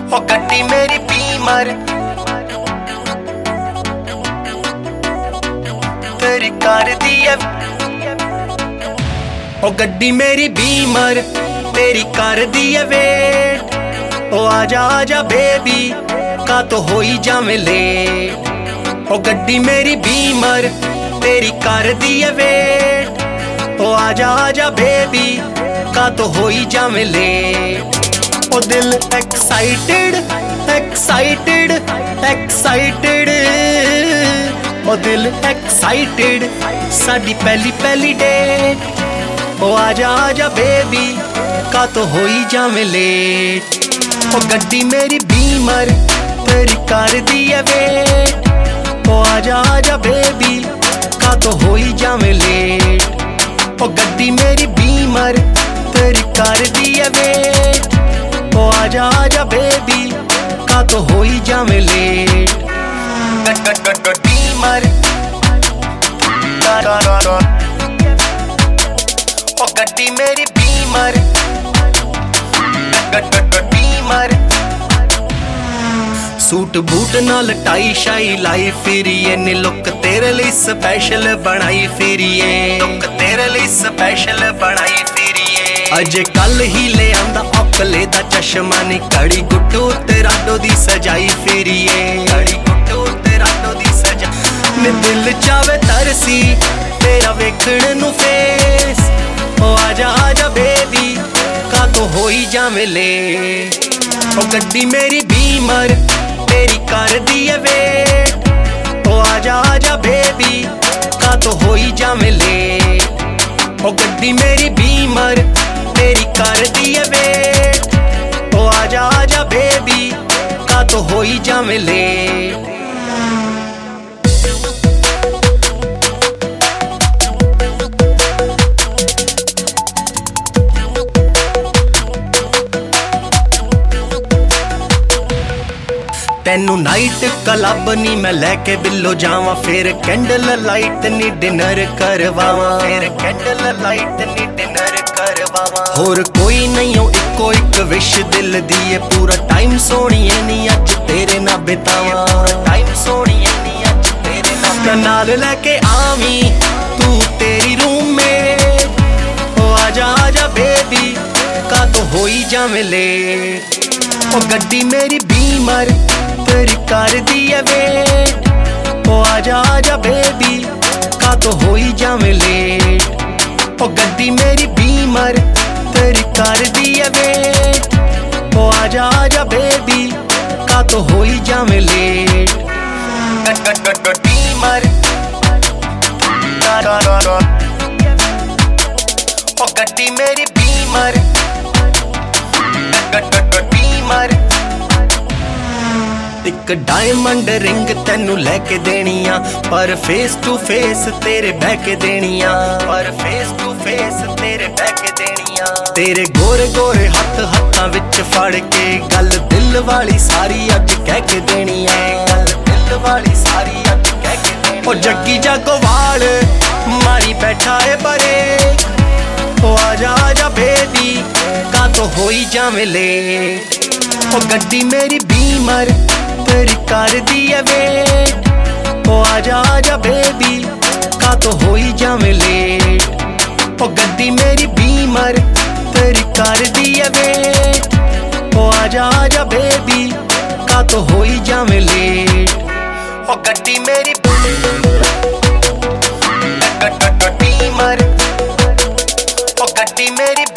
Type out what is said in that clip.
ओ गड्डी मेरी बीमर तेरी कार दी है। ओ गड्डी मेरी बीमर तेरी कार दी है वेट। ओ आजा आजा बेबी का तो हो ही जावे लेट। ओ गड्डी मेरी बीमर तेरी कार दी है वेट। ओ आजा आजा बेबी का तो हो ही जावे लेट। ओ दिल एक्साइटेड एक्साइटेड एक्साइटेड, ओ दिल एक्साइटेड साडी पहली पहली डेट। ओ आजा आजा बेबी का तो हो ही जावे लेट। ओ गड्डी मेरी बीमर तेरी कार दी है वेट। ओ आजा आजा बेबी का तो हो ही जावे लेट। ओ गड्डी मेरी बीमर तेरी कार दी है वेट। ओ आजा आजा बेबी का तो हो ही जावे लेट। बीमर ओ गड्डी मेरी बीमर बीमर। सूट बूट नाल टाई शाई लाई फिरिए नी लुक तेरे लिए स्पेशल बनाई फिरिए। लुक तेरे लिए स्पेशल बनाई फिरिए। अजे कल ही ले आंदा अकले दा चश्मा नी कड़ी गुड्डू ते राडो दी सजाई फिरिए। कड़ी गुड्डू ते राडो दी सजा नी दिल चावे तरसी तेरा वेखण नू फेस। ओ आजा आजा बेबी का तो हो ही जावे ले। ओ गड्डी मेरी बीमर तेरी कार दी है वेट। ओ आजा आजा बेबी का तो हो ही जावे ले। ओ गड्डी मेरी बीमर तेरी कार दी है वेट। ओ आजा आजा बेबी का तो हो ही जावे ले। तेनू नाइट क्लब नी मैं लेके बिल्लो जावा। फिर कैंडल लाइट नी डिनर करवावा। फिर कैंडल लाइट नी डिनर करवावा। होर कोई नहीं हो इको एक विश दिल दी है। पूरा टाइम सोनिए नी अज तेरे ना बितावा। पूरा टाइम सोनिए नी अज तेरे नाल लेके आवी तू तेरी रूम में। ओ आजा आजा बेबी का तो हो ही जावे लेट। ओ गड्डी मेरी बीमर तेरी कार दी है वेट। ओ आजा आजा बेबी का तो हो ही जावे लेट। ओ गड्डी मेरी बीमर तेरी कार दी है वेट। ओ आजा आजा बेबी का तो हो ही जावे लेट। बीमर ओ गड्डी मेरी बीमर बीमर। एक डायमंड रिंग तेनू लेके देनिया पर फेस टू फेस तेरे बह के देनिया। पर फेस टू फेस तेरे बह के देनिया। तेरे गोरे गोरे हथ हत्थां विच फड़ के गल दिल वाली सारी अज कह के देनिया। गल दिल वाली सारी अज कह के देनी। ओ जग्गी जागोवाल मारी बैठा है परे। ओ आजा आजा बेबी का तो हो ही जावे लेट। ओ गड्डी मेरी बीमर तेरी कार दी है वेट। ओ आजा आजा बेबी का तो हो ही जावे लेट। ओ गड्डी मेरी बीमर तेरी कार दी है वेट। ओ आजा आजा बेबी का तो हो ही जावे लेट। ओ गड्डी मेरी बीमर। ओ गड्डी मेरी